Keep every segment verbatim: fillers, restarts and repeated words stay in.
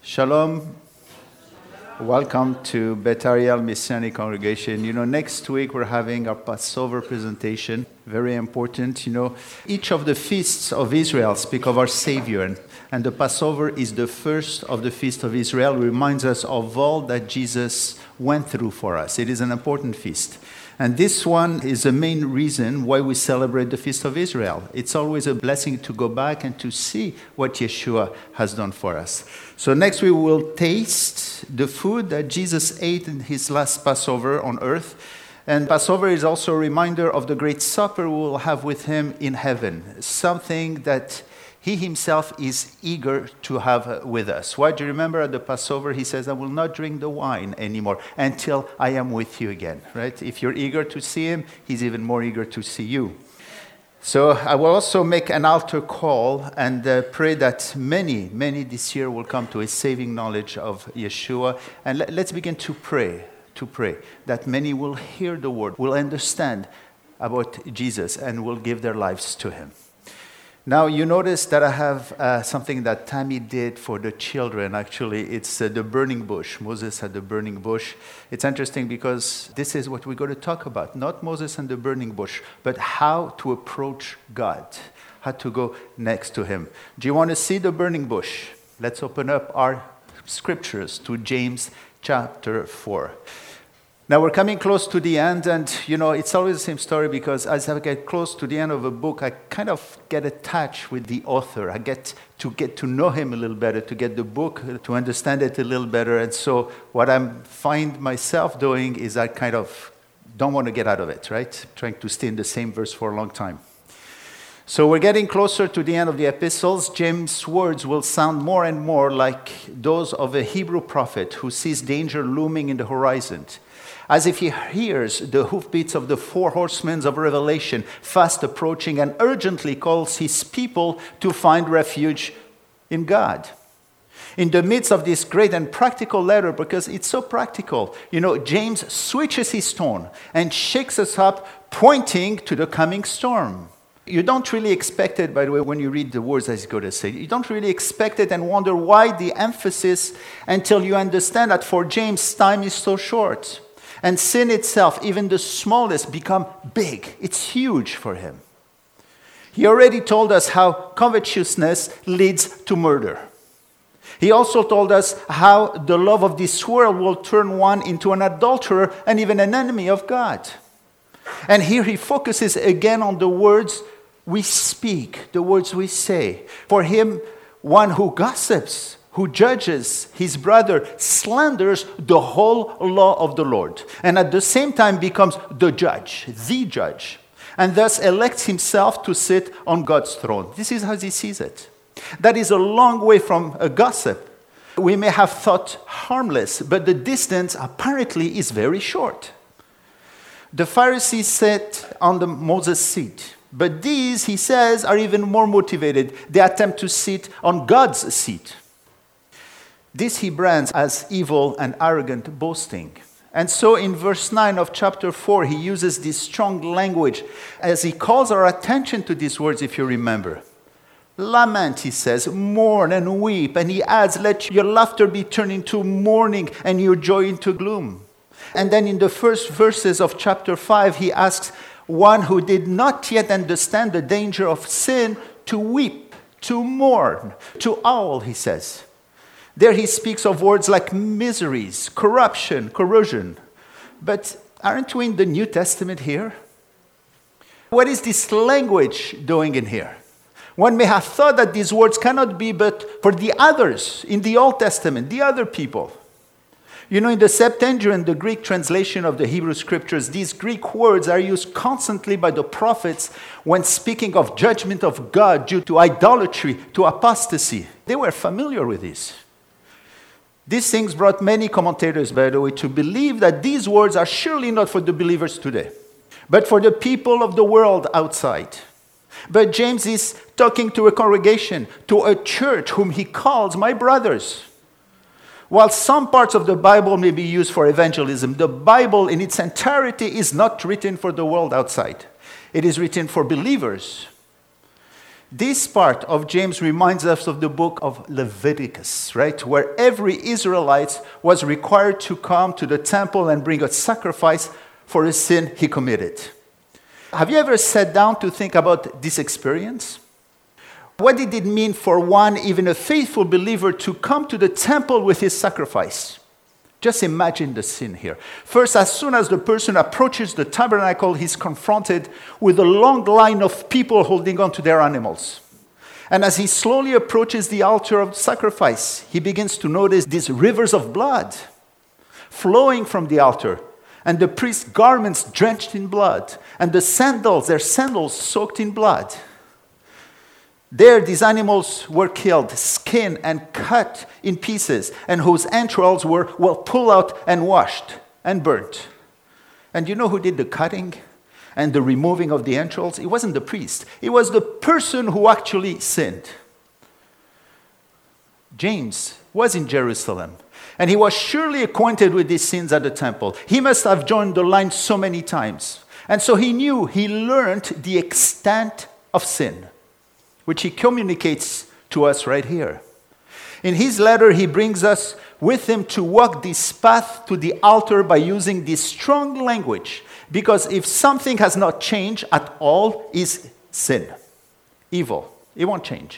Shalom. Welcome to Beth Ariel Messianic Congregation. You know, next week we're having our Passover presentation. Very important. You know, each of the feasts of Israel speak of our Savior. And, and the Passover is the first of the feast of Israel. It reminds us of all that Jesus went through for us. It is an important feast. And this one is the main reason why we celebrate the Feast of Israel. It's always a blessing to go back and to see what Yeshua has done for us. So next we will taste the food that Jesus ate in his last Passover on earth. And Passover is also a reminder of the great supper we will have with him in heaven. Something that he himself is eager to have with us. Why do you remember at the Passover, he says, I will not drink the wine anymore until I am with you again, right? If you're eager to see him, he's even more eager to see you. So I will also make an altar call and uh, pray that many, many this year will come to a saving knowledge of Yeshua. And let, let's begin to pray, to pray that many will hear the word, will understand about Jesus and will give their lives to him. Now, you notice that I have uh, something that Tammy did for the children. Actually, it's uh, the burning bush. Moses had the burning bush. It's interesting because this is what we're going to talk about. Not Moses and the burning bush, but how to approach God, how to go next to him. Do you want to see the burning bush? Let's open up our scriptures to James chapter four. Now, we're coming close to the end, and, you know, it's always the same story because as I get close to the end of a book, I kind of get attached with the author. I get to get to know him a little better, to get the book, to understand it a little better. And so what I find myself doing is I kind of don't want to get out of it, right? Trying to stay in the same verse for a long time. So we're getting closer to the end of the epistles. James' words will sound more and more like those of a Hebrew prophet who sees danger looming in the horizon, as if he hears the hoofbeats of the four horsemen of Revelation fast approaching and urgently calls his people to find refuge in God. In the midst of this great and practical letter, because it's so practical, you know, James switches his tone and shakes us up, pointing to the coming storm. You don't really expect it, by the way, when you read the words that he's going to say. You don't really expect it and wonder why the emphasis until you understand that for James, time is so short. And sin itself, even the smallest, become big. It's huge for him. He already told us how covetousness leads to murder. He also told us how the love of this world will turn one into an adulterer and even an enemy of God. And here he focuses again on the words we speak, the words we say. For him, one who gossips, who judges his brother, slanders the whole law of the Lord, and at the same time becomes the judge, the judge, and thus elects himself to sit on God's throne. This is how he sees it. That is a long way from a gossip. We may have thought harmless, but the distance apparently is very short. The Pharisees sat on the Moses seat, but these, he says, are even more motivated. They attempt to sit on God's seat. This he brands as evil and arrogant boasting. And so in verse nine of chapter four, he uses this strong language as he calls our attention to these words, if you remember. Lament, he says, mourn and weep. And he adds, let your laughter be turned into mourning and your joy into gloom. And then in the first verses of chapter five, he asks one who did not yet understand the danger of sin to weep, to mourn, to howl, he says. There he speaks of words like miseries, corruption, corrosion. But aren't we in the New Testament here? What is this language doing in here? One may have thought that these words cannot be but for the others in the Old Testament, the other people. You know, in the Septuagint, the Greek translation of the Hebrew Scriptures, these Greek words are used constantly by the prophets when speaking of judgment of God due to idolatry, to apostasy. They were familiar with this. These things brought many commentators, by the way, to believe that these words are surely not for the believers today, but for the people of the world outside. But James is talking to a congregation, to a church whom he calls my brothers. While some parts of the Bible may be used for evangelism, the Bible in its entirety is not written for the world outside. It is written for believers. This part of James reminds us of the book of Leviticus, right? Where every Israelite was required to come to the temple and bring a sacrifice for a sin he committed. Have you ever sat down to think about this experience? What did it mean for one, even a faithful believer, to come to the temple with his sacrifice? Just imagine the scene here. First, as soon as the person approaches the tabernacle, he's confronted with a long line of people holding on to their animals. And as he slowly approaches the altar of sacrifice, he begins to notice these rivers of blood flowing from the altar, and the priest's garments drenched in blood, and the sandals, their sandals soaked in blood. There, these animals were killed, skinned, and cut in pieces, and whose entrails were, well, pulled out and washed and burnt. And you know who did the cutting and the removing of the entrails? It wasn't the priest. It was the person who actually sinned. James was in Jerusalem, and he was surely acquainted with these sins at the temple. He must have joined the line so many times. And so he knew, he learned the extent of sin, which he communicates to us right here. In his letter, he brings us with him to walk this path to the altar by using this strong language. Because if something has not changed at all, is sin, evil. It won't change.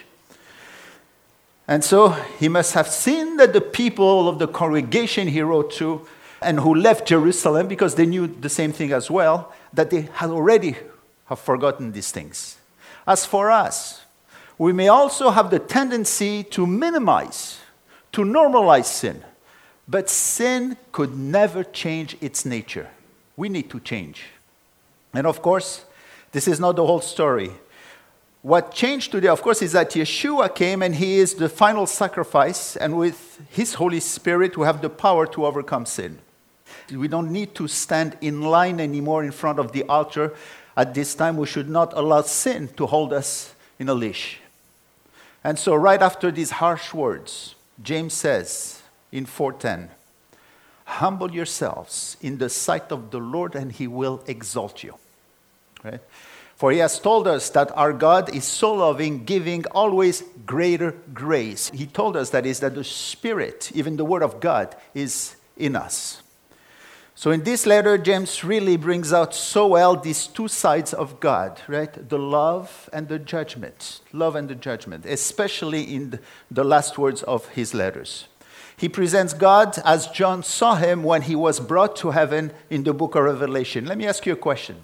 And so he must have seen that the people of the congregation he wrote to and who left Jerusalem, because they knew the same thing as well, that they had already have forgotten these things. As for us, we may also have the tendency to minimize, to normalize sin. But sin could never change its nature. We need to change. And of course, this is not the whole story. What changed today, of course, is that Yeshua came and he is the final sacrifice, and with his Holy Spirit, we have the power to overcome sin. We don't need to stand in line anymore in front of the altar. At this time, we should not allow sin to hold us in a leash. And so right after these harsh words, James says in four ten, humble yourselves in the sight of the Lord and he will exalt you. Right? For he has told us that our God is so loving, giving always greater grace. He told us that is that the Spirit, even the Word of God, is in us. So in this letter, James really brings out so well these two sides of God, right? The love and the judgment. Love and the judgment, especially in the last words of his letters. He presents God as John saw him when he was brought to heaven in the book of Revelation. Let me ask you a question.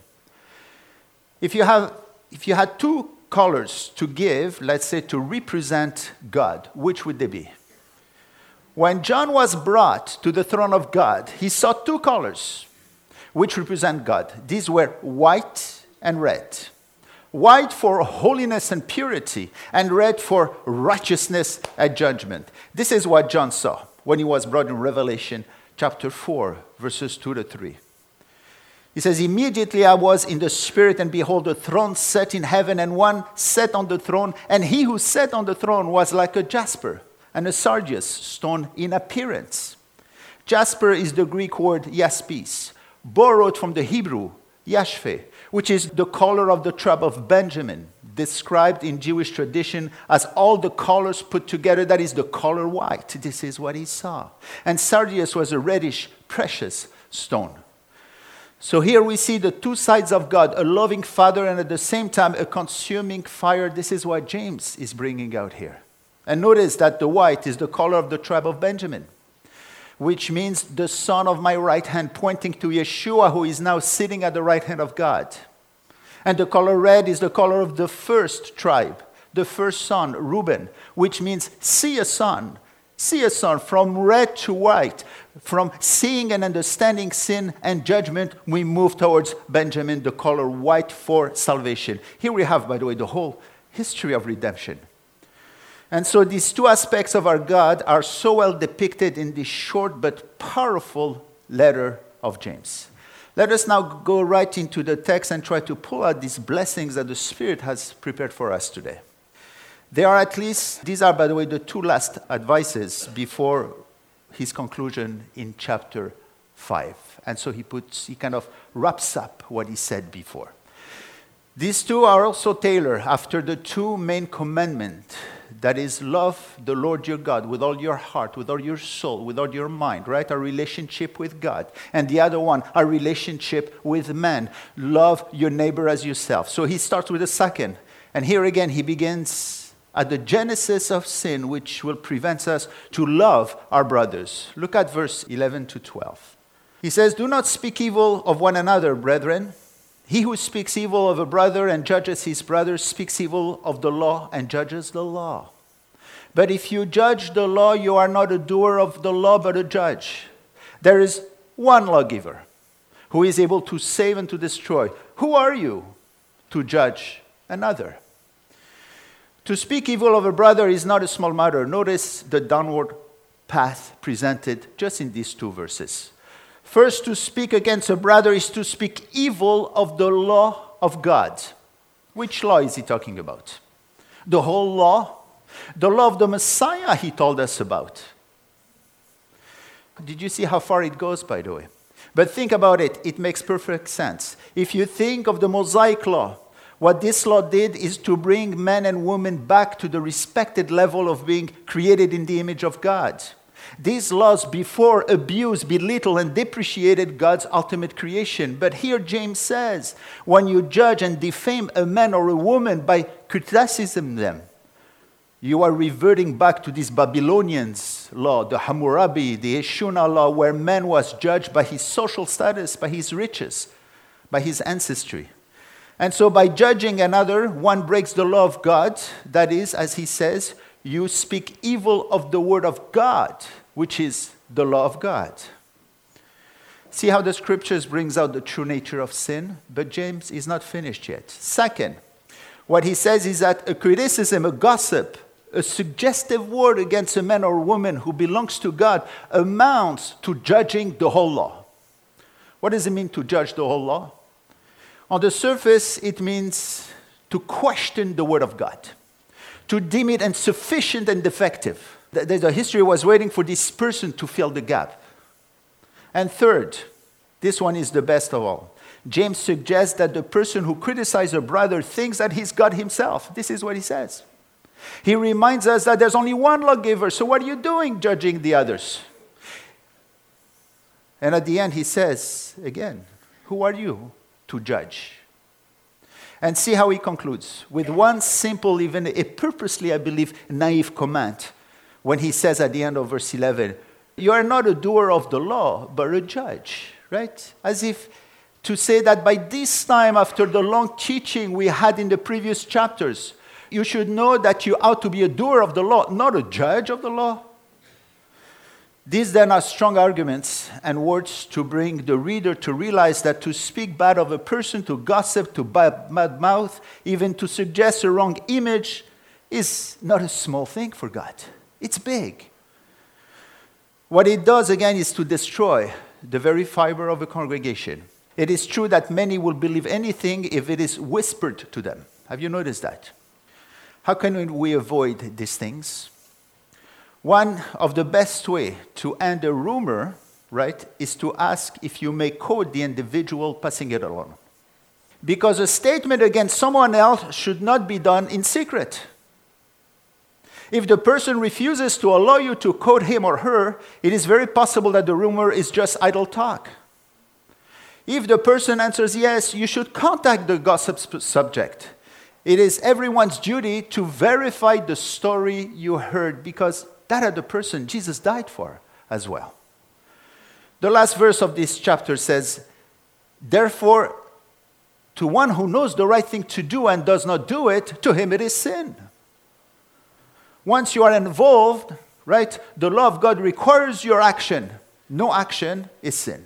If you have, if you had two colors to give, let's say to represent God, which would they be? When John was brought to the throne of God, he saw two colors which represent God. These were white and red. White for holiness and purity, and red for righteousness and judgment. This is what John saw when he was brought in Revelation chapter four, verses two to three. He says, immediately I was in the Spirit, and behold, a throne set in heaven, and one sat on the throne, and he who sat on the throne was like a jasper and a sardius stone in appearance. Jasper is the Greek word jaspis, borrowed from the Hebrew yashpheh, which is the color of the tribe of Benjamin, described in Jewish tradition as all the colors put together, that is the color white. This is what he saw. And sardius was a reddish, precious stone. So here we see the two sides of God, a loving Father and at the same time a consuming fire. This is what James is bringing out here. And notice that the white is the color of the tribe of Benjamin, which means the son of my right hand, pointing to Yeshua, who is now sitting at the right hand of God. And the color red is the color of the first tribe, the first son, Reuben, which means see a son. See a son, from red to white, from seeing and understanding sin and judgment, we move towards Benjamin, the color white for salvation. Here we have, by the way, the whole history of redemption. And so these two aspects of our God are so well depicted in this short but powerful letter of James. Let us now go right into the text and try to pull out these blessings that the Spirit has prepared for us today. There are at least, these are, by the way, the two last advices before his conclusion in chapter five. And so he puts, he kind of wraps up what he said before. These two are also tailored after the two main commandments. That is, love the Lord your God with all your heart, with all your soul, with all your mind, right? Our relationship with God. And the other one, our relationship with man. Love your neighbor as yourself. So he starts with the second. And here again, he begins at the genesis of sin, which will prevent us to love our brothers. Look at verse eleven to twelve. He says, do not speak evil of one another, brethren. He who speaks evil of a brother and judges his brother speaks evil of the law and judges the law. But if you judge the law, you are not a doer of the law, but a judge. There is one lawgiver who is able to save and to destroy. Who are you to judge another? To speak evil of a brother is not a small matter. Notice the downward path presented just in these two verses. First, to speak against a brother is to speak evil of the law of God. Which law is he talking about? The whole law? The law of the Messiah he told us about. Did you see how far it goes, by the way? But think about it. It makes perfect sense. If you think of the Mosaic law, what this law did is to bring men and women back to the respected level of being created in the image of God. These laws before abused, belittled, and depreciated God's ultimate creation. But here James says, when you judge and defame a man or a woman by criticizing them, you are reverting back to this Babylonians law, the Hammurabi, the Eshuna law, where man was judged by his social status, by his riches, by his ancestry. And so by judging another, one breaks the law of God. That is, as he says, you speak evil of the word of God, which is the law of God. See how the scriptures brings out the true nature of sin? But James is not finished yet. Second, what he says is that a criticism, a gossip, a suggestive word against a man or woman who belongs to God amounts to judging the whole law. What does it mean to judge the whole law? On the surface, it means to question the word of God, to deem it insufficient and defective. The, the history was waiting for this person to fill the gap. And third, this one is the best of all. James suggests that the person who criticizes a brother thinks that he's God himself. This is what he says. He reminds us that there's only one lawgiver, so what are you doing judging the others? And at the end he says, again, who are you to judge? And see how he concludes with one simple, even a purposely, I believe, naive comment when he says at the end of verse eleven, you are not a doer of the law, but a judge, right? As if to say that by this time, after the long teaching we had in the previous chapters, you should know that you ought to be a doer of the law, not a judge of the law. These then are strong arguments and words to bring the reader to realize that to speak bad of a person, to gossip, to bad mouth, even to suggest a wrong image is not a small thing for God. It's big. What it does, again, is to destroy the very fiber of a congregation. It is true that many will believe anything if it is whispered to them. Have you noticed that? How can we avoid these things? One of the best way to end a rumor, right, is to ask if you may quote the individual passing it along. Because a statement against someone else should not be done in secret. If the person refuses to allow you to quote him or her, it is very possible that the rumor is just idle talk. If the person answers yes, you should contact the gossip subject. It is everyone's duty to verify the story you heard, because that other person Jesus died for as well. The last verse of this chapter says, therefore, to one who knows the right thing to do and does not do it, to him it is sin. Once you are involved, right, the law of God requires your action. No action is sin.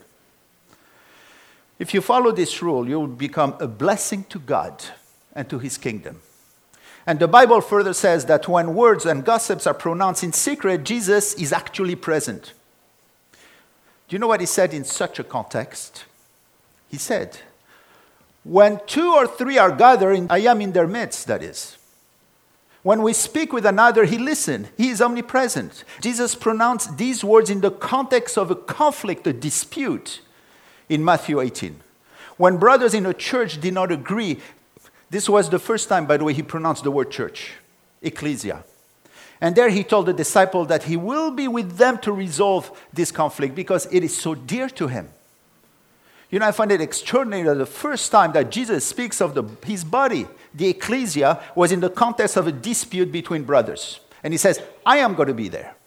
If you follow this rule, you will become a blessing to God and to his kingdom. And the Bible further says that when words and gossips are pronounced in secret, Jesus is actually present. Do you know what he said in such a context? He said, when two or three are gathered, I am in their midst, that is. When we speak with another, he listens. He is omnipresent. Jesus pronounced these words in the context of a conflict, a dispute in Matthew eighteen. When brothers in a church did not agree, This was the first time, by the way, he pronounced the word church, ecclesia. And there he told the disciple that he will be with them to resolve this conflict because it is so dear to him. You know, I find it extraordinary that the first time that Jesus speaks of the, his body, the ecclesia, was in the context of a dispute between brothers. And he says, I am going to be there.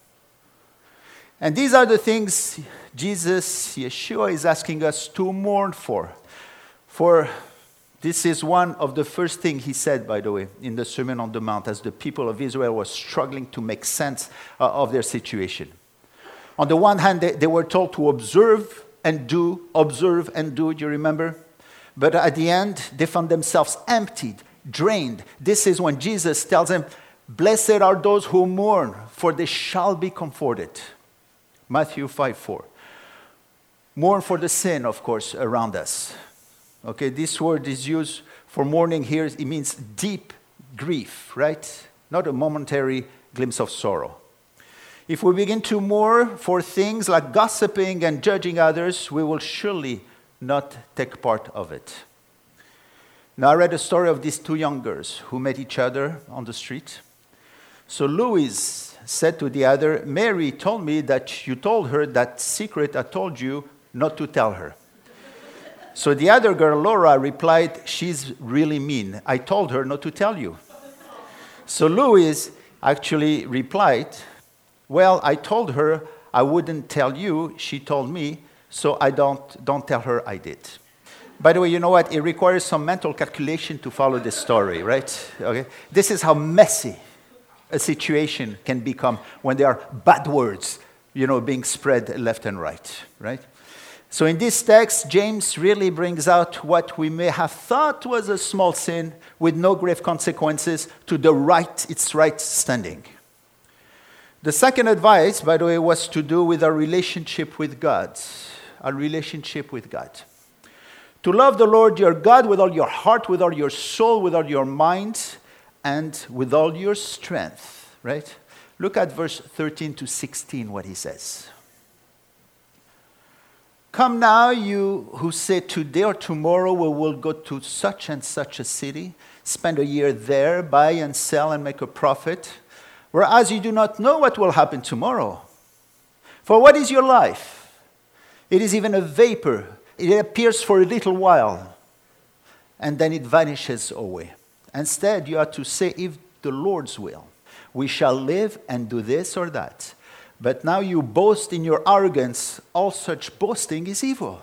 And these are the things Jesus, Yeshua, is asking us to mourn for. For this is one of the first things he said, by the way, in the Sermon on the Mount, as the people of Israel were struggling to make sense uh, of their situation. On the one hand, they, they were told to observe and do, observe and do, do you remember? But at the end, they found themselves emptied, drained. This is when Jesus tells them, blessed are those who mourn, for they shall be comforted. Matthew five four. Mourn for the sin, of course, around us. Okay, this word is used for mourning here. It means deep grief, right? Not a momentary glimpse of sorrow. If we begin to mourn for things like gossiping and judging others, we will surely not take part of it. Now, I read a story of these two young girls who met each other on the street. So Louise said to the other, Mary told me that you told her that secret I told you not to tell her. So the other girl, Laura, replied, she's really mean. I told her not to tell you. So Louise actually replied, well, I told her I wouldn't tell you. She told me, so I don't, don't tell her I did. By the way, you know what? It requires some mental calculation to follow this story, right? Okay. This is how messy a situation can become when there are bad words, you know, being spread left and right, right? So in this text, James really brings out what we may have thought was a small sin with no grave consequences to the right, its right standing. The second advice, by the way, was to do with our relationship with God, our relationship with God. To love the Lord your God with all your heart, with all your soul, with all your mind, and with all your strength, right? Look at verse thirteen to sixteen, what he says. Come now, you who say today or tomorrow we will go to such and such a city, spend a year there, buy and sell and make a profit, whereas you do not know what will happen tomorrow. For what is your life? It is even a vapor. It appears for a little while, and then it vanishes away. Instead, you are to say, if the Lord's will, we shall live and do this or that. But now you boast in your arrogance. All such boasting is evil.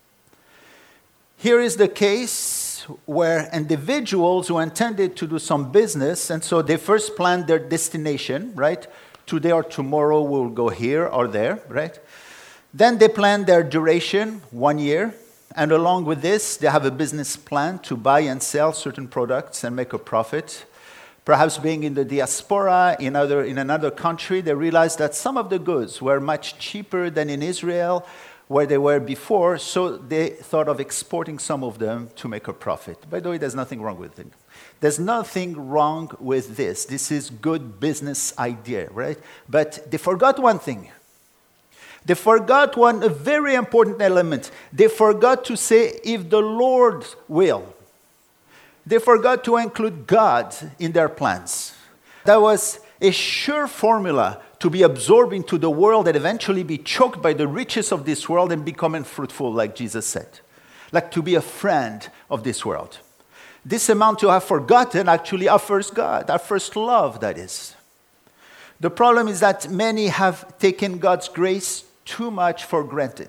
Here is the case where individuals who intended to do some business, and so they first planned their destination, right? Today or tomorrow we'll go here or there, right? Then they planned their duration, one year. And along with this, they have a business plan to buy and sell certain products and make a profit. Perhaps being in the diaspora, in, other, in another country, they realized that some of the goods were much cheaper than in Israel, where they were before, so they thought of exporting some of them to make a profit. By the way, there's nothing wrong with it. There's nothing wrong with this. This is good business idea, right? But they forgot one thing. They forgot one a very important element. They forgot to say, if the Lord will. They forgot to include God in their plans. That was a sure formula to be absorbed into the world and eventually be choked by the riches of this world and become unfruitful, like Jesus said. Like to be a friend of this world. This amount to have forgotten actually our first God, our first love, that is. The problem is that many have taken God's grace too much for granted.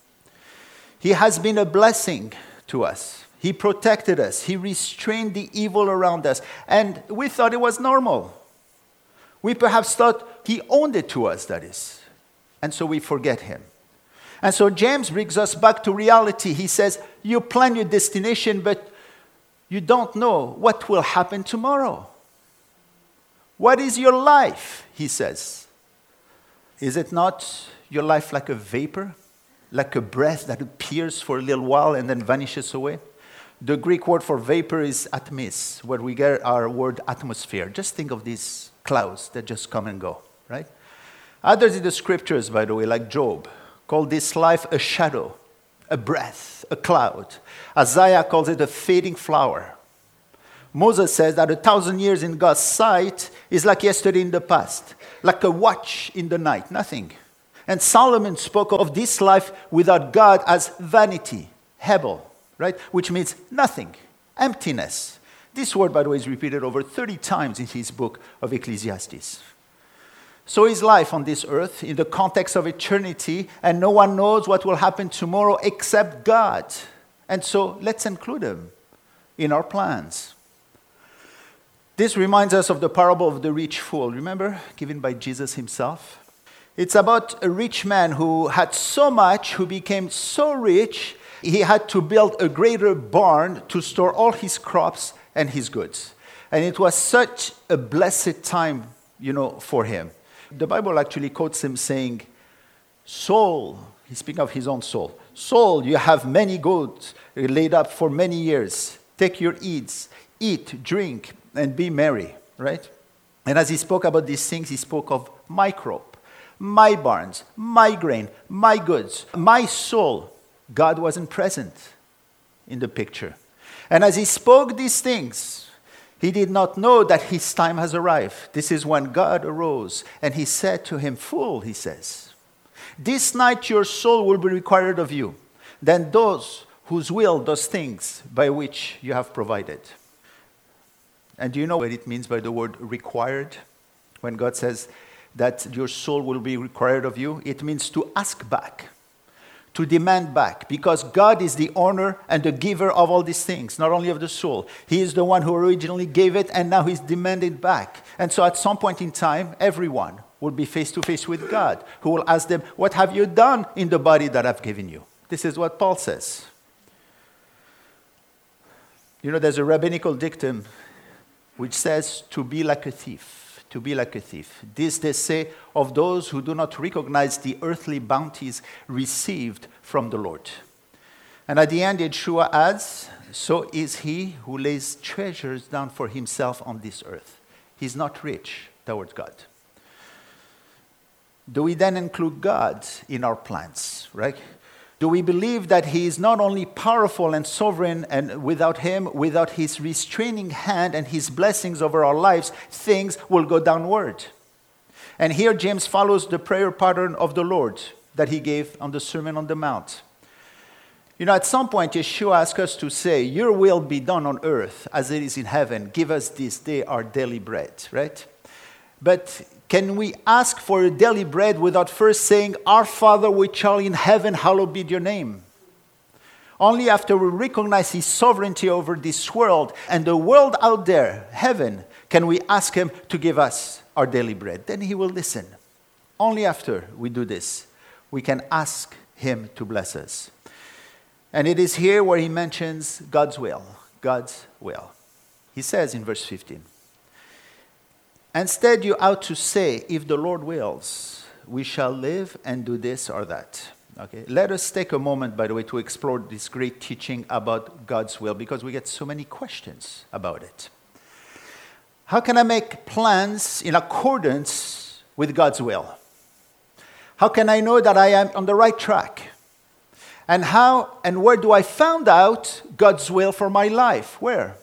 He has been a blessing to us. He protected us. He restrained the evil around us. And we thought it was normal. We perhaps thought he owned it to us, that is. And so we forget him. And so James brings us back to reality. He says, you plan your destination, but you don't know what will happen tomorrow. What is your life, he says. Is it not your life like a vapor, like a breath that appears for a little while and then vanishes away? The Greek word for vapor is atmos, where we get our word atmosphere. Just think of these clouds that just come and go, right? Others in the scriptures, by the way, like Job, call this life a shadow, a breath, a cloud. Isaiah calls it a fading flower. Moses says that a thousand years in God's sight is like yesterday in the past, like a watch in the night, nothing. And Solomon spoke of this life without God as vanity, hebel, right? Which means nothing, emptiness. This word, by the way, is repeated over thirty times in his book of Ecclesiastes. So is life on this earth in the context of eternity, and no one knows what will happen tomorrow except God. And so let's include him in our plans. This reminds us of the parable of the rich fool, remember, given by Jesus himself? It's about a rich man who had so much, who became so rich, he had to build a greater barn to store all his crops and his goods. And it was such a blessed time, you know, for him. The Bible actually quotes him saying, soul, he's speaking of his own soul, soul, you have many goods laid up for many years. Take your eats, eat, drink, and be merry, right? And as he spoke about these things, he spoke of my crop, my barns, my grain, my goods, my soul. God wasn't present in the picture. And as he spoke these things, he did not know that his time has arrived. This is when God arose, and he said to him, fool, he says, this night your soul will be required of you, than those whose will does things by which you have provided. And do you know what it means by the word required? When God says that your soul will be required of you, it means to ask back, to demand back, because God is the owner and the giver of all these things, not only of the soul. He is the one who originally gave it, and now he's demanded back. And so at some point in time, everyone will be face to face with God, who will ask them, what have you done in the body that I've given you? This is what Paul says. You know, there's a rabbinical dictum which says to be like a thief, to be like a thief. This they say of those who do not recognize the earthly bounties received from the Lord. And at the end, Yeshua adds, so is he who lays treasures down for himself on this earth. He's not rich towards God. Do we then include God in our plans, right? Do we believe that he is not only powerful and sovereign, and without him, without his restraining hand and his blessings over our lives, things will go downward? And here James follows the prayer pattern of the Lord that he gave on the Sermon on the Mount. You know, at some point, Yeshua asked us to say, your will be done on earth as it is in heaven. Give us this day our daily bread, right? But can we ask for daily bread without first saying, our Father which art in heaven, hallowed be your name? Only after we recognize his sovereignty over this world and the world out there, heaven, can we ask him to give us our daily bread. Then he will listen. Only after we do this, we can ask him to bless us. And it is here where he mentions God's will. God's will. He says in verse fifteen, instead, you ought to say, if the Lord wills, we shall live and do this or that. Okay. Let us take a moment, by the way, to explore this great teaching about God's will, because we get so many questions about it. How can I make plans in accordance with God's will? How can I know that I am on the right track? And how and where do I find out God's will for my life? Where?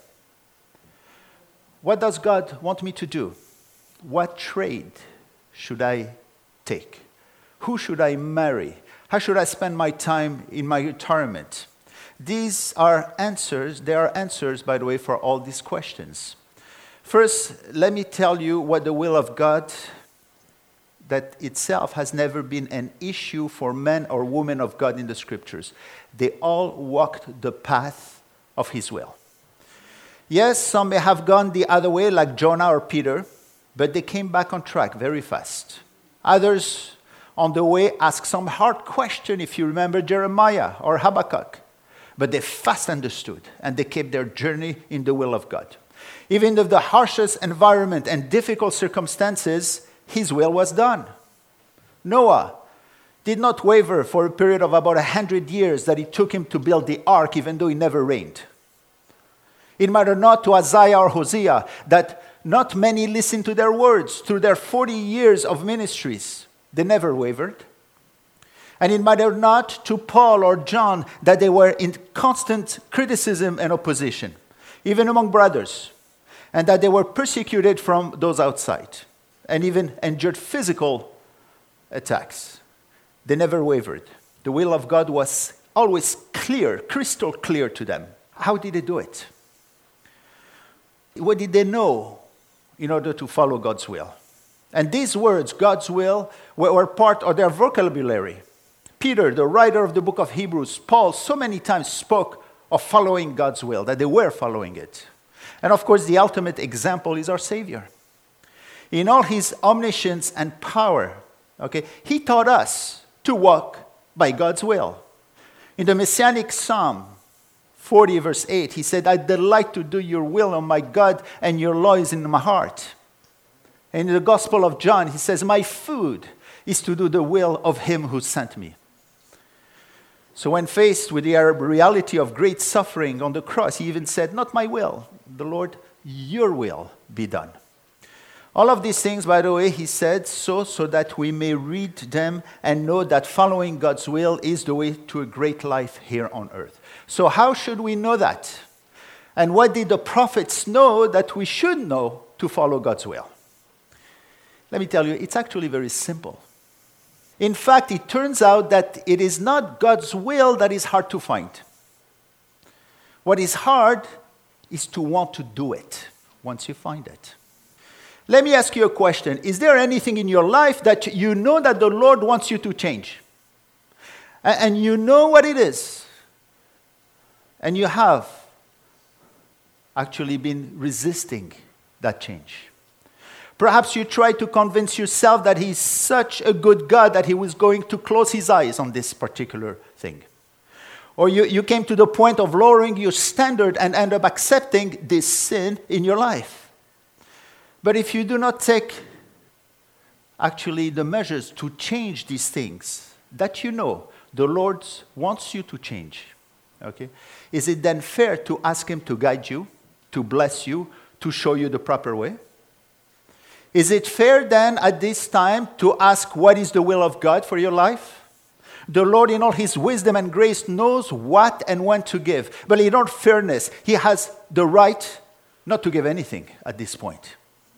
What does God want me to do? What trade should I take? Who should I marry? How should I spend my time in my retirement? These are answers. There are answers, by the way, for all these questions. First, let me tell you what the will of God, that itself has never been an issue for men or women of God in the scriptures. They all walked the path of his will. Yes, some may have gone the other way, like Jonah or Peter, but they came back on track very fast. Others on the way asked some hard question, if you remember Jeremiah or Habakkuk. But they fast understood, and they kept their journey in the will of God. Even in the harshest environment and difficult circumstances, his will was done. Noah did not waver for a period of about a hundred years that it took him to build the ark, even though it never rained. It mattered not to Isaiah or Hosea that not many listened to their words through their forty years of ministries. They never wavered. And it mattered not to Paul or John that they were in constant criticism and opposition, even among brothers. and that they were persecuted from those outside and even endured physical attacks. They never wavered. The will of God was always clear, crystal clear to them. How did they do it? What did they know in order to follow God's will? And these words, God's will, were, were part of their vocabulary. Peter, the writer of the book of Hebrews, Paul, so many times spoke of following God's will, that they were following it. And of course, the ultimate example is our Savior. In all his omniscience and power, okay, he taught us to walk by God's will. In the Messianic Psalm forty, verse eight, he said, I delight to do your will, O my God, and your law is in my heart. And in the Gospel of John, he says, my food is to do the will of him who sent me. So when faced with the reality of great suffering on the cross, he even said, not my will, the Lord, your will be done. All of these things, by the way, he said so, so that we may read them and know that following God's will is the way to a great life here on earth. So how should we know that? And what did the prophets know that we should know to follow God's will? Let me tell you, it's actually very simple. In fact, it turns out that it is not God's will that is hard to find. What is hard is to want to do it once you find it. Let me ask you a question. Is there anything in your life that you know that the Lord wants you to change? And you know what it is? And you have actually been resisting that change. Perhaps you try to convince yourself that he's such a good God that he was going to close his eyes on this particular thing. Or you, you came to the point of lowering your standard and end up accepting this sin in your life. But if you do not take actually the measures to change these things that you know the Lord wants you to change, okay, is it then fair to ask him to guide you, to bless you, to show you the proper way? Is it fair then at this time to ask what is the will of God for your life? The Lord in all his wisdom and grace knows what and when to give. But in all fairness, he has the right not to give anything at this point.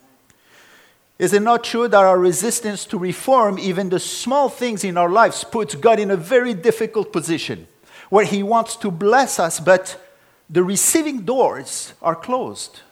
Is it not true that our resistance to reform, even the small things in our lives, puts God in a very difficult position where he wants to bless us, but the receiving doors are closed?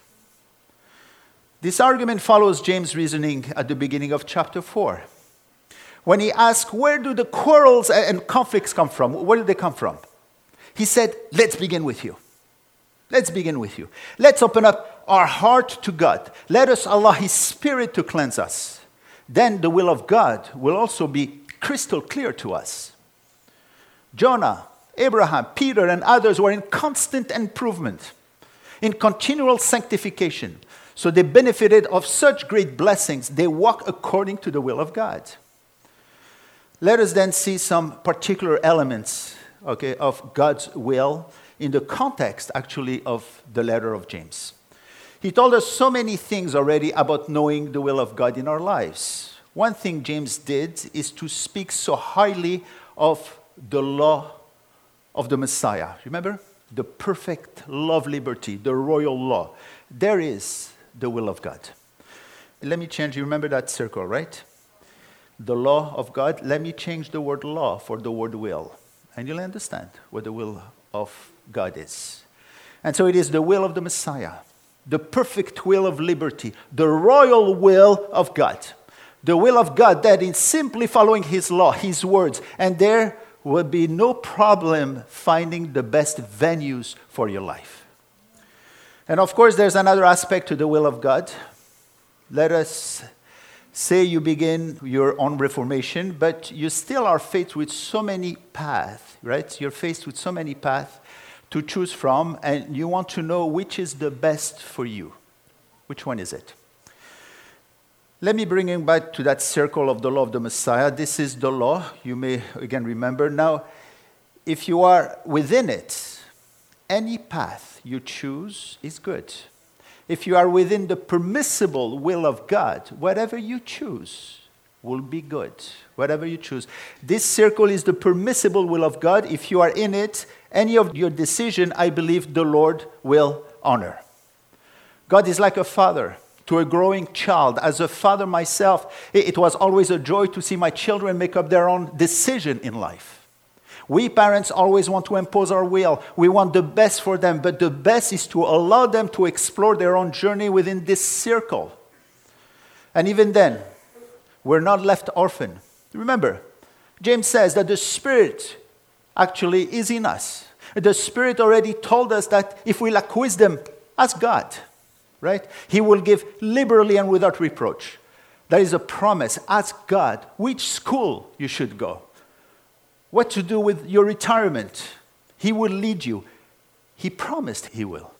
This argument follows James' reasoning at the beginning of chapter four. When he asked, where do the quarrels and conflicts come from? Where do they come from? He said, let's begin with you. Let's begin with you. Let's open up our heart to God. Let us allow his Spirit to cleanse us. Then the will of God will also be crystal clear to us. Jonah, Abraham, Peter, and others were in constant improvement, in continual sanctification. So they benefited of such great blessings. They walk according to the will of God. Let us then see some particular elements, okay, of God's will in the context, actually, of the letter of James. He told us so many things already about knowing the will of God in our lives. One thing James did is to speak so highly of the law of the Messiah. Remember? The perfect law of liberty, the royal law. There is the will of God. Let me change. You remember that circle, right? The law of God. Let me change the word law for the word will. And you'll understand what the will of God is. And so it is the will of the Messiah, the perfect will of liberty, the royal will of God. The will of God that in simply following his law, his words, and there will be no problem finding the best venues for your life. And of course, there's another aspect to the will of God. Let us say you begin your own reformation, but you still are faced with so many paths, right? You're faced with so many paths to choose from, and you want to know which is the best for you. Which one is it? Let me bring you back to that circle of the law of the Messiah. This is the law. You may, again, remember. Now, if you are within it, any path you choose is good. If you are within the permissible will of God, whatever you choose will be good. Whatever you choose. This circle is the permissible will of God. If you are in it, any of your decision, I believe the Lord will honor. God is like a father to a growing child. As a father myself, it was always a joy to see my children make up their own decision in life. We parents always want to impose our will. We want the best for them, but the best is to allow them to explore their own journey within this circle. And even then, we're not left orphaned. Remember, James says that the Spirit actually is in us. The Spirit already told us that if we lack wisdom, ask God, right? He will give liberally and without reproach. There is a promise. Ask God which school you should go, what to do with your retirement. He will lead you. He promised He will.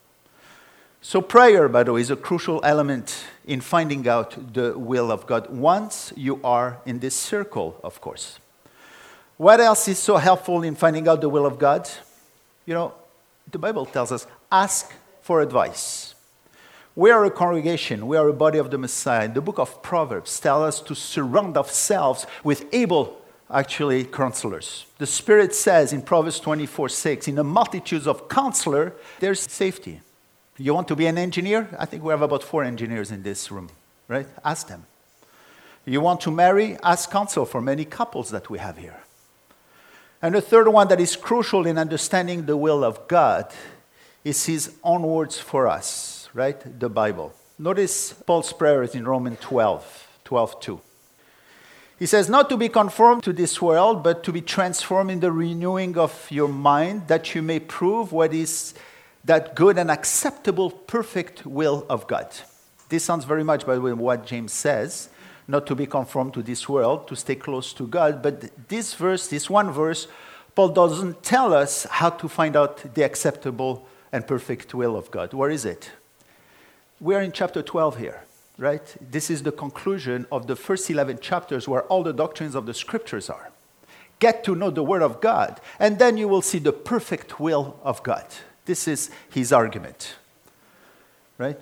So prayer, by the way, is a crucial element in finding out the will of God once you are in this circle, of course. What else is so helpful in finding out the will of God? You know, the Bible tells us, ask for advice. We are a congregation. We are a body of the Messiah. The book of Proverbs tells us to surround ourselves with able, actually, counselors. The Spirit says in Proverbs twenty-four six, in the multitudes of counselors, there's safety. You want to be an engineer? I think we have about four engineers in this room, right? Ask them. You want to marry? Ask counsel for many couples that we have here. And the third one that is crucial in understanding the will of God is His own words for us, right? The Bible. Notice Paul's prayers in Romans twelve, twelve two. He says, not to be conformed to this world, but to be transformed in the renewing of your mind, that you may prove what is that good and acceptable, perfect will of God. This sounds very much, by the way, what James says, not to be conformed to this world, to stay close to God. But this verse, this one verse, Paul doesn't tell us how to find out the acceptable and perfect will of God. Where is it? We're in chapter twelve here, right? This is the conclusion of the first eleven chapters where all the doctrines of the scriptures are. Get to know the word of God, and then you will see the perfect will of God. This is his argument, right?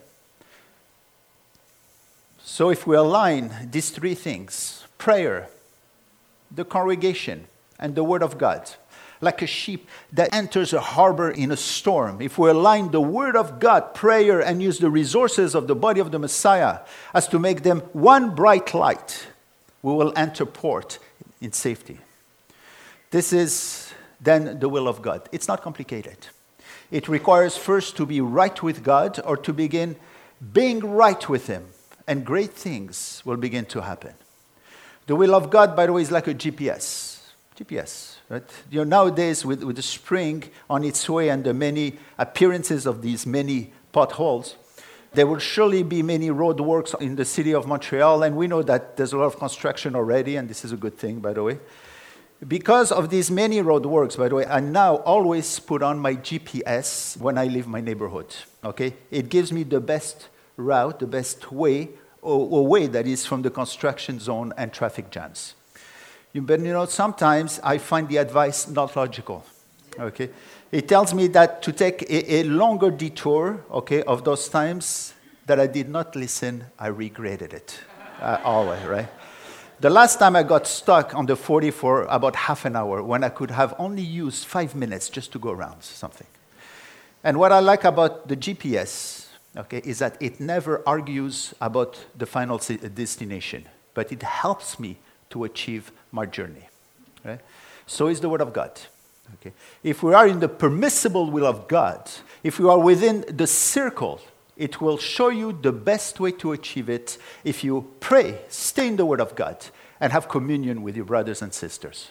So if we align these three things, prayer, the congregation, and the word of God, like a ship that enters a harbor in a storm, if we align the word of God, prayer, and use the resources of the body of the Messiah as to make them one bright light, we will enter port in safety. This is then the will of God. It's not complicated. It requires first to be right with God or to begin being right with Him, and great things will begin to happen. The will of God, by the way, is like a G P S. G P S, right? You know, nowadays, with, with the spring on its way and the many appearances of these many potholes, there will surely be many road works in the city of Montreal, and we know that there's a lot of construction already, and this is a good thing, by the way. Because of these many road works, by the way, I now always put on my G P S when I leave my neighborhood, okay? It gives me the best route, the best way, or, or way that is from the construction zone and traffic jams. You, but you know, sometimes I find the advice not logical, okay? It tells me that to take a, a longer detour, okay, of those times that I did not listen, I regretted it, uh, always, right? The last time I got stuck on the forty for about half an hour when I could have only used five minutes just to go around something. And what I like about the G P S, okay, is that it never argues about the final destination, but it helps me to achieve my journey. Right? So is the Word of God. Okay? If we are in the permissible will of God, if we are within the circle, it will show you the best way to achieve it if you pray, stay in the Word of God, and have communion with your brothers and sisters.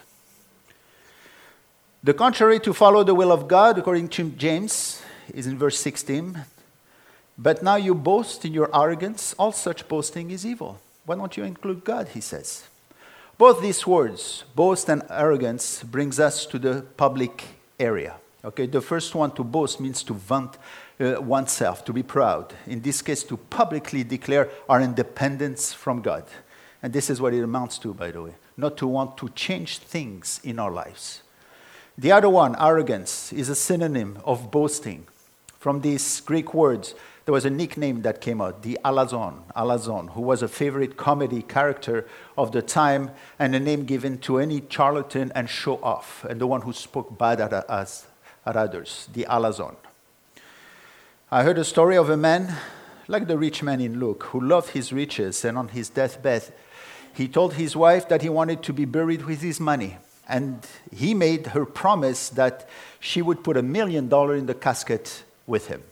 The contrary to follow the will of God, according to James, is in verse sixteen. But now you boast in your arrogance. All such boasting is evil. Why don't you include God, he says. Both these words, boast and arrogance, brings us to the public area. Okay, the first one, to boast, means to vaunt uh, oneself, to be proud. In this case, to publicly declare our independence from God. And this is what it amounts to, by the way. Not to want to change things in our lives. The other one, arrogance, is a synonym of boasting. From these Greek words, there was a nickname that came out, the alazon, alazon, who was a favorite comedy character of the time and a name given to any charlatan and show-off, and the one who spoke bad at, us, at others, the alazon. I heard a story of a man like the rich man in Luke, who loved his riches, and on his deathbed, he told his wife that he wanted to be buried with his money. And he made her promise that she would put a million dollars in the casket with him.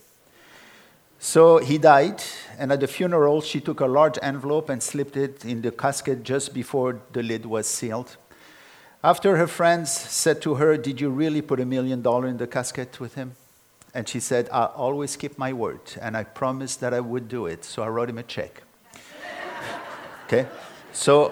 So he died, and at the funeral, she took a large envelope and slipped it in the casket just before the lid was sealed. After her friends said to her, "Did you really put a million dollars in the casket with him?" And she said, "I always keep my word, and I promised that I would do it." So I wrote him a check. Okay? So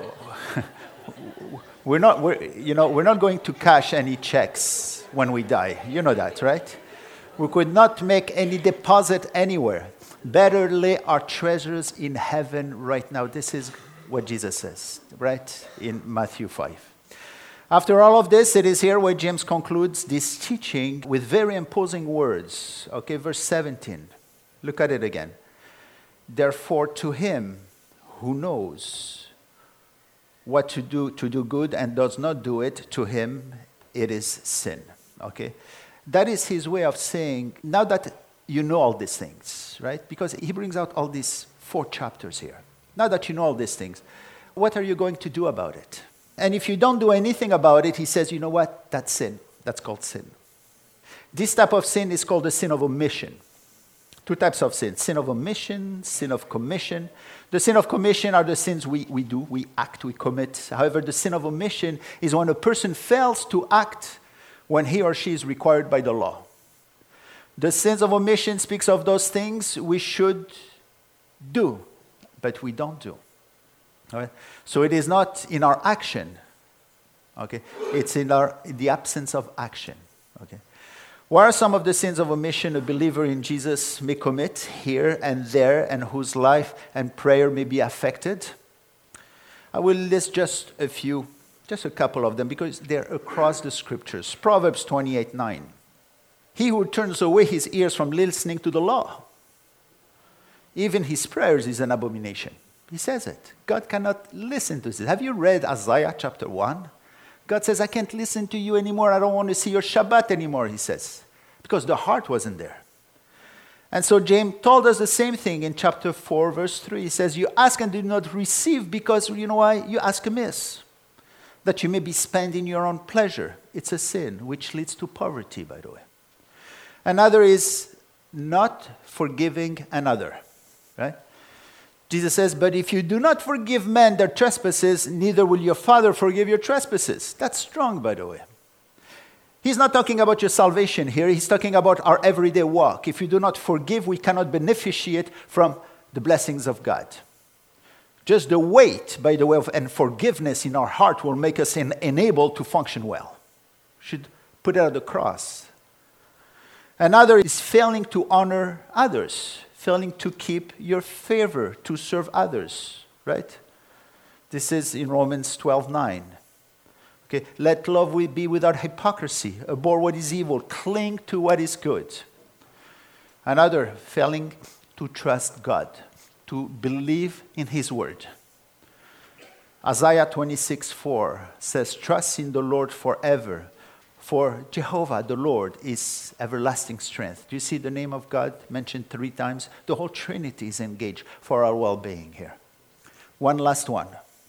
we're not, we're, you know, we're not going to cash any checks when we die. You know that, right? We could not make any deposit anywhere. Better lay our treasures in heaven right now. This is what Jesus says, right? In Matthew five. After all of this, it is here where James concludes this teaching with very imposing words. Okay, verse seventeen. Look at it again. Therefore, to him who knows what to do to do good and does not do it, to him it is sin. Okay? That is his way of saying, now that you know all these things, right? Because he brings out all these four chapters here. Now that you know all these things, what are you going to do about it? And if you don't do anything about it, he says, you know what? That's sin. That's called sin. This type of sin is called the sin of omission. Two types of sin. Sin of omission, sin of commission. The sin of commission are the sins we, we do, we act, we commit. However, the sin of omission is when a person fails to act when he or she is required by the law. The sins of omission speaks of those things we should do, but we don't do. All right? So it is not in our action, okay? It's in our in the absence of action, okay? What are some of the sins of omission a believer in Jesus may commit here and there, and whose life and prayer may be affected? I will list just a few, just a couple of them, because they're across the scriptures. Proverbs twenty-eight nine. He who turns away his ears from listening to the law, even his prayers is an abomination. He says it. God cannot listen to this. Have you read Isaiah chapter one? God says, I can't listen to you anymore. I don't want to see your Shabbat anymore, he says. Because the heart wasn't there. And so James told us the same thing in chapter four, verse three. He says, you ask and do not receive because, you know why? You ask amiss. That you may be spending your own pleasure. It's a sin, which leads to poverty, by the way. Another is not forgiving another, right? Jesus says, but if you do not forgive men their trespasses, neither will your Father forgive your trespasses. That's strong, by the way. He's not talking about your salvation here. He's talking about our everyday walk. If you do not forgive, we cannot beneficiate from the blessings of God. Just the weight, by the way, of and forgiveness in our heart will make us en- enabled to function well. We should put it at the cross. Another is failing to honor others. Failing to keep your favor, to serve others, right? This is in Romans twelve nine. Okay, let love be without hypocrisy. Abhor what is evil. Cling to what is good. Another, failing to trust God, to believe in his word. Isaiah twenty-six four says, trust in the Lord forever. For Jehovah, the Lord, is everlasting strength. Do you see the name of God mentioned three times? The whole Trinity is engaged for our well-being here. One last one.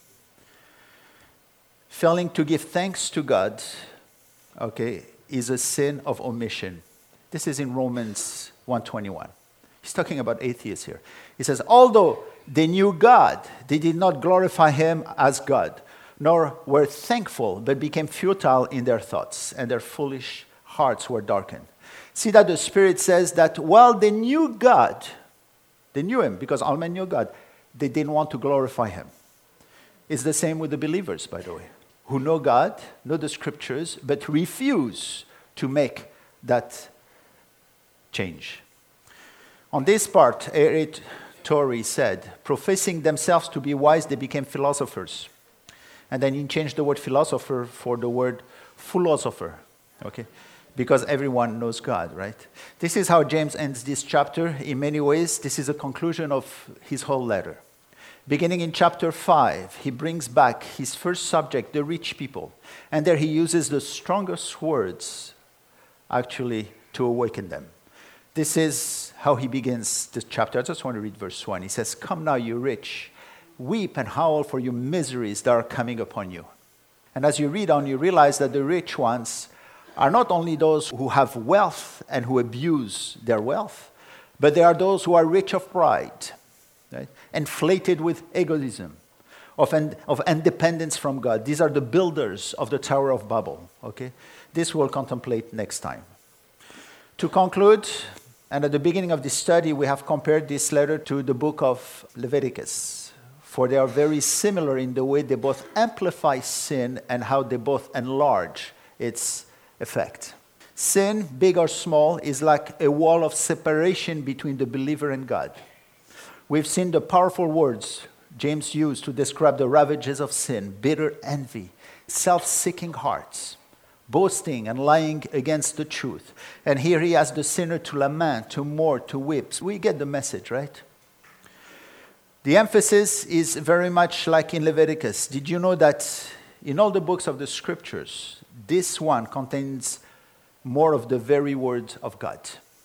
Failing to give thanks to God, okay, is a sin of omission. This is in Romans one twenty-one. He's talking about atheists here. He says, although they knew God, they did not glorify him as God, nor were thankful, but became futile in their thoughts, and their foolish hearts were darkened. See that the Spirit says that while they knew God, they knew him because all men knew God, they didn't want to glorify him. It's the same with the believers, by the way, who know God, know the scriptures, but refuse to make that change. On this part, Eric Torrey said, professing themselves to be wise, they became philosophers. And then he changed the word philosopher for the word philosopher, okay? Because everyone knows God, right? This is how James ends this chapter. In many ways, this is a conclusion of his whole letter. Beginning in chapter five, he brings back his first subject, the rich people. And there he uses the strongest words, actually, to awaken them. This is how he begins this chapter. I just want to read verse one. He says, "Come now, you rich, weep and howl for your miseries that are coming upon you." And as you read on, you realize that the rich ones are not only those who have wealth and who abuse their wealth, but they are those who are rich of pride, right? Inflated with egoism, of, en- of independence from God. These are the builders of the Tower of Babel, okay? This we'll contemplate next time. To conclude, and at the beginning of this study, we have compared this letter to the book of Leviticus, for they are very similar in the way they both amplify sin and how they both enlarge its effect. Sin, big or small, is like a wall of separation between the believer and God. We've seen the powerful words James used to describe the ravages of sin: bitter envy, self-seeking hearts, boasting and lying against the truth. And here he asks the sinner to lament, to mourn, to weep. We get the message, right? The emphasis is very much like in Leviticus. Did you know that in all the books of the scriptures, this one contains more of the very word of God?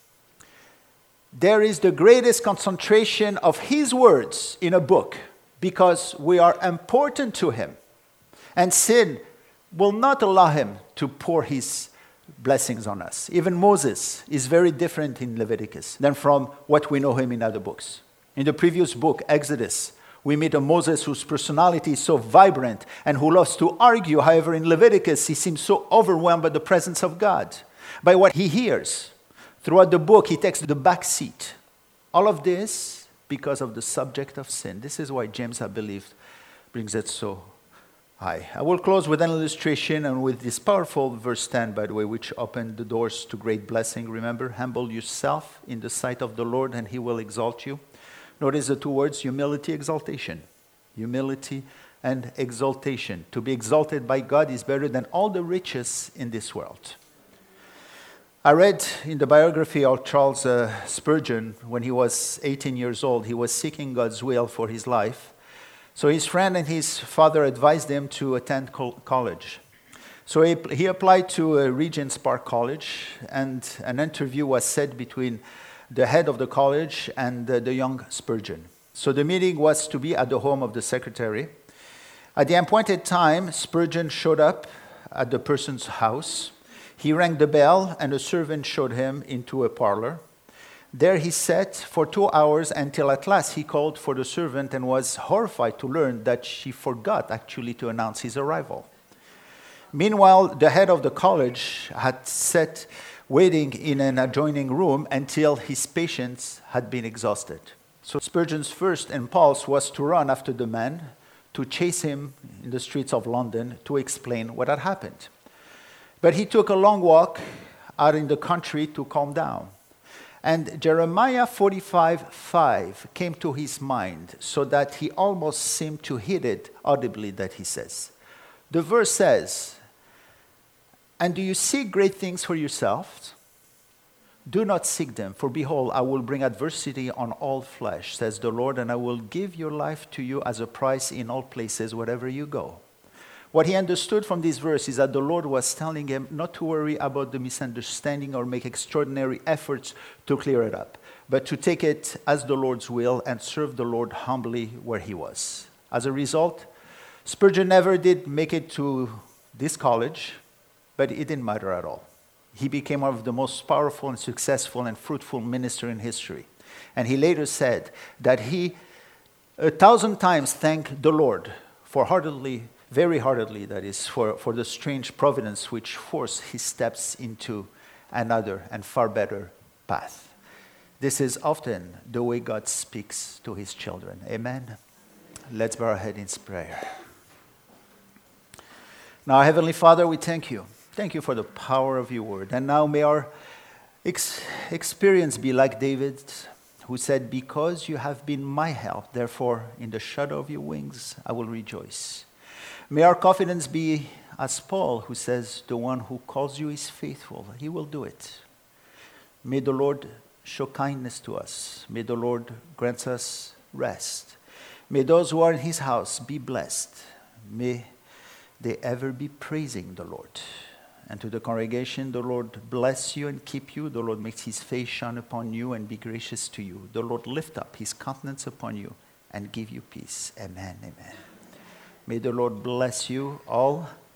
There is the greatest concentration of his words in a book because we are important to him. And sin will not allow him to pour his blessings on us. Even Moses is very different in Leviticus than from what we know him in other books. In the previous book, Exodus, we meet a Moses whose personality is so vibrant and who loves to argue. However, in Leviticus, he seems so overwhelmed by the presence of God, by what he hears. Throughout the book, he takes the back seat. All of this because of the subject of sin. This is why James, I believe, brings it so high. I will close with an illustration and with this powerful verse ten, by the way, which opened the doors to great blessing. Remember, humble yourself in the sight of the Lord and he will exalt you. Notice the two words, humility, exaltation. Humility and exaltation. To be exalted by God is better than all the riches in this world. I read in the biography of Charles uh, Spurgeon, when he was eighteen years old, he was seeking God's will for his life. So his friend and his father advised him to attend college. So he, he applied to uh, Regent's Park College, and an interview was set between the head of the college and uh, the young Spurgeon. So the meeting was to be at the home of the secretary. At the appointed time, Spurgeon showed up at the person's house. He rang the bell, and a servant showed him into a parlor. There he sat for two hours until at last he called for the servant and was horrified to learn that she forgot actually to announce his arrival. Meanwhile, the head of the college had sat waiting in an adjoining room until his patience had been exhausted. So Spurgeon's first impulse was to run after the man, to chase him in the streets of London, to explain what had happened. But he took a long walk out in the country to calm down. And Jeremiah forty-five five came to his mind so that he almost seemed to hit it audibly that he says. The verse says, "And do you seek great things for yourselves? Do not seek them, for behold, I will bring adversity on all flesh, says the Lord, and I will give your life to you as a price in all places, wherever you go." What he understood from this verse is that the Lord was telling him not to worry about the misunderstanding or make extraordinary efforts to clear it up, but to take it as the Lord's will and serve the Lord humbly where he was. As a result, Spurgeon never did make it to this college, but it didn't matter at all. He became one of the most powerful and successful and fruitful ministers in history. And he later said that he a thousand times thanked the Lord for heartedly Very heartedly, that is, for, for the strange providence which forced his steps into another and far better path. This is often the way God speaks to his children. Amen? Let's bow our head in prayer. Now, Heavenly Father, we thank you. Thank you for the power of your word. And now may our ex- experience be like David, who said, "Because you have been my help, therefore in the shadow of your wings I will rejoice." May our confidence be as Paul, who says, "The one who calls you is faithful. He will do it." May the Lord show kindness to us. May the Lord grant us rest. May those who are in his house be blessed. May they ever be praising the Lord. And to the congregation, the Lord bless you and keep you. The Lord makes his face shine upon you and be gracious to you. The Lord lift up his countenance upon you and give you peace. Amen, amen. May the Lord bless you all.